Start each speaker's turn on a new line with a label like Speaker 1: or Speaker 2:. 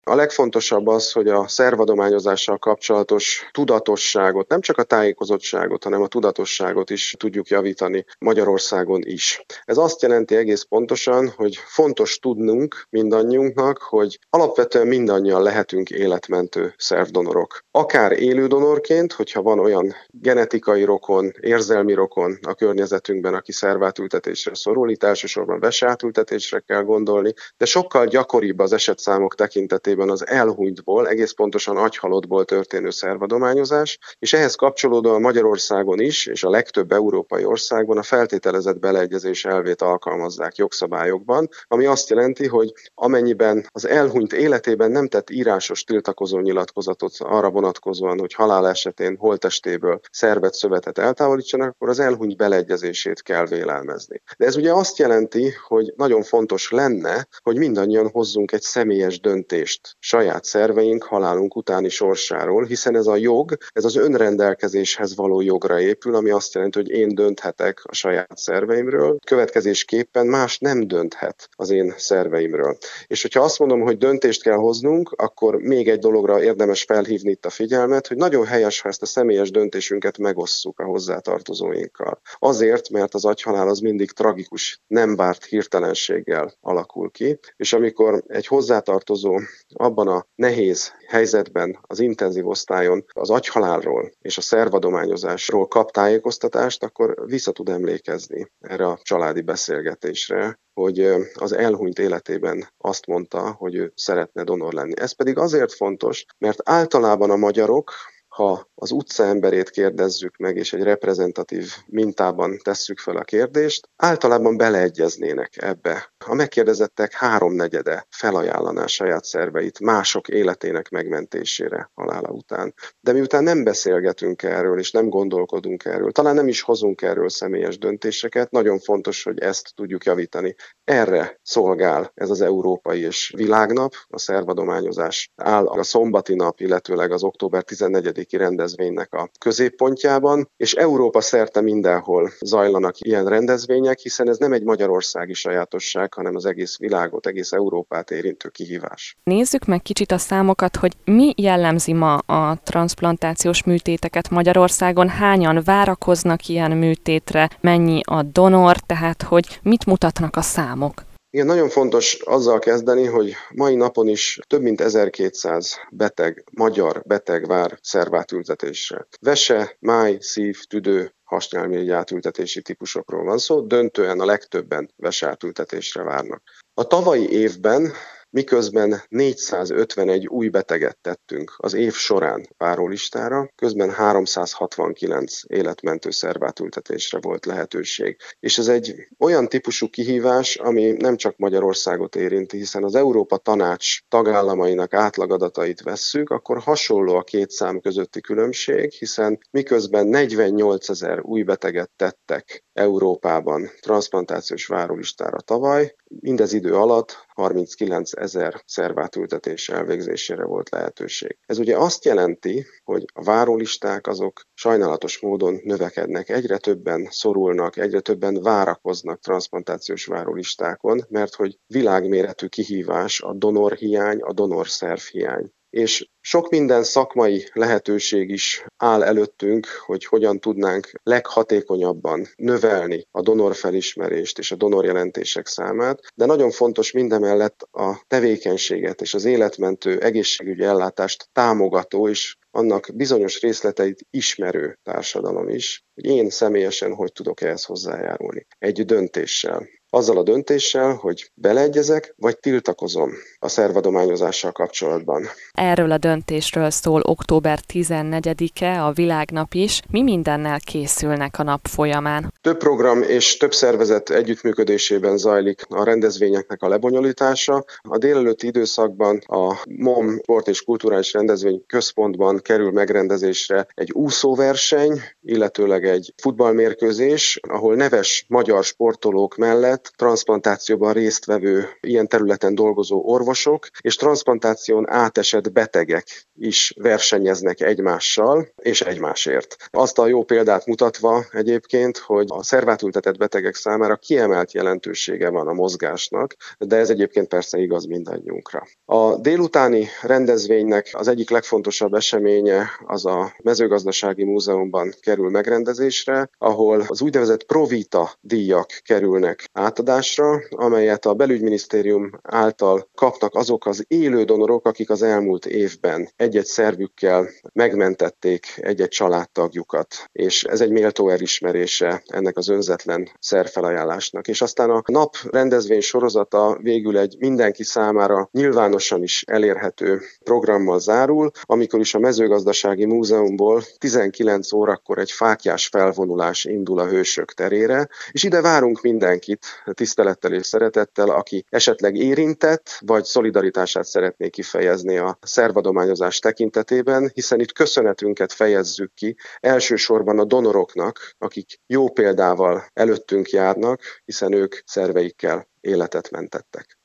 Speaker 1: A legfontosabb az, hogy a szervadományozással kapcsolatos tudatosságot, nem csak a tájékozottságot, hanem a tudatosságot is tudjuk javítani Magyarországon is. Ez azt jelenti egész pontosan, hogy fontos tudnunk mindannyiunknak, hogy alapvetően mindannyian lehetünk életmentő szervdonorok. Akár élő donorként, hogyha van olyan genetikai rokon, érzelmi rokon a környezetünkben, aki szervátültetésre szorul, itt elsősorban veseátültetésre kell gondolni, de sokkal gyakoribb az esetszámok tekintetében az elhunytból, egész pontosan agyhalottból történő szervadományozás, és ehhez kapcsolódóan Magyarországon is, és a legtöbb európai országban a feltételezett beleegyezés elvét alkalmazzák jogszabályokban, ami azt jelenti, hogy amennyiben az elhunyt életében nem tett írásos tiltakozó nyilatkozatot arra vonatkozóan, hogy halál esetén holttestéből szervet, szövetet eltávolítsanak, akkor az elhunyt beleegyezését kell vélelmezni. De ez ugye azt jelenti, hogy nagyon fontos lenne, hogy mindannyian hozzunk egy személyes döntést saját szerveink halálunk utáni sorsáról, hiszen ez a jog, ez az önrendelkezéshez való jogra épül, ami azt jelenti, hogy én dönthetek a saját szerveimről, következésképpen más nem dönthet az én szerveimről. És hogyha azt mondom, hogy döntést kell hoznunk, akkor még egy dologra érdemes felhívni itt a figyelmet, hogy nagyon helyes, ha ezt a személyes döntésünket megosszuk a hozzátartozóinkkal. Azért, mert az agyhalál az mindig tragikus, nem várt hirtelenséggel alakul ki, és amikor egy hozzátartozó abban a nehéz helyzetben az intenzív osztályon az agyhalálról és a szervadományozásról kap tájékoztatást, akkor vissza tud emlékezni erre a családi beszélgetésre, hogy az elhunyt életében azt mondta, hogy ő szeretne donor lenni. Ez pedig azért fontos, mert általában a magyarok, ha az utca emberét kérdezzük meg, és egy reprezentatív mintában tesszük fel a kérdést, általában beleegyeznének ebbe. A megkérdezettek 3/4 felajánlaná saját szerveit mások életének megmentésére halála után. De miután nem beszélgetünk erről, és nem gondolkodunk erről, talán nem is hozunk erről személyes döntéseket, nagyon fontos, hogy ezt tudjuk javítani. Erre szolgál ez az Európai és Világnap, a szervadományozás áll a szombati nap, illetőleg az október 14-i rendezvénynek a középpontjában, és Európa szerte mindenhol zajlanak ilyen rendezvények, hiszen ez nem egy magyarországi sajátosság, hanem az egész világot, egész Európát érintő kihívás.
Speaker 2: Nézzük meg kicsit a számokat, hogy mi jellemzi ma a transzplantációs műtéteket Magyarországon, hányan várakoznak ilyen műtétre, mennyi a donor, tehát hogy mit mutatnak a számok?
Speaker 1: Igen, nagyon fontos azzal kezdeni, hogy mai napon is több mint 1200 magyar beteg vár szervátültetésre. Vese, máj, szív, tüdő, hasnyálmirigy átültetési típusokról van szó, döntően a legtöbben veseátültetésre várnak. A tavalyi évben miközben 451 új beteget tettünk az év során várólistára, közben 369 életmentő szervátültetésre volt lehetőség. És ez egy olyan típusú kihívás, ami nem csak Magyarországot érinti, hiszen az Európa Tanács tagállamainak átlagadatait vesszük, akkor hasonló a két szám közötti különbség, hiszen miközben 48 000 új beteget tettek Európában transzplantációs várólistára tavaly, mindez idő alatt 39 000 szervátültetés elvégzésére volt lehetőség. Ez ugye azt jelenti, hogy a várólisták azok sajnálatos módon növekednek, egyre többen szorulnak, egyre többen várakoznak transzplantációs várólistákon, mert hogy világméretű kihívás a donorhiány, a donorszervhiány. És sok minden szakmai lehetőség is áll előttünk, hogy hogyan tudnánk leghatékonyabban növelni a donorfelismerést és a donorjelentések számát, de nagyon fontos mindemellett a tevékenységet és az életmentő egészségügyi ellátást támogató és annak bizonyos részleteit ismerő társadalom is, hogy én személyesen hogy tudok ehhez hozzájárulni. Egy döntéssel. Azzal a döntéssel, hogy beleegyezek, vagy tiltakozom a szervadományozással kapcsolatban.
Speaker 2: Erről a döntésről szól október 14-e a Világnap is. Mi mindennel készülnek a nap folyamán?
Speaker 1: Több program és több szervezet együttműködésében zajlik a rendezvényeknek a lebonyolítása. A délelőtti időszakban a MOM Sport és Kulturális Rendezvény Központban kerül megrendezésre egy úszóverseny, illetőleg egy futballmérkőzés, ahol neves magyar sportolók mellett transzplantációban résztvevő, ilyen területen dolgozó orvosok orvosok és transzplantáción átesett betegek is versenyeznek egymással és egymásért. Azt a jó példát mutatva egyébként, hogy a szervátültetett betegek számára kiemelt jelentősége van a mozgásnak, de ez egyébként persze igaz mindannyiunkra. A délutáni rendezvénynek az egyik legfontosabb eseménye az a Mezőgazdasági Múzeumban kerül megrendezésre, ahol az úgynevezett Provita díjak kerülnek átadásra, amelyet a belügyminisztérium által kapnak azok az élő donorok, akik az elmúlt évben egy-egy szervükkel megmentették egy-egy családtagjukat. És ez egy méltó elismerése ennek az önzetlen szerfelajánlásnak. És aztán a nap rendezvény sorozata végül egy mindenki számára nyilvánosan is elérhető programmal zárul, amikor is a Mezőgazdasági Múzeumból 19 órakor egy fáklyás felvonulás indul a Hősök terére, és ide várunk mindenkit tisztelettel és szeretettel, aki esetleg érintett, vagy szolidaritását szeretné kifejezni a szervadományozás tekintetében, hiszen itt köszönetünket fejezzük ki elsősorban a donoroknak, akik jó példával előttünk járnak, hiszen ők szerveikkel életet mentettek.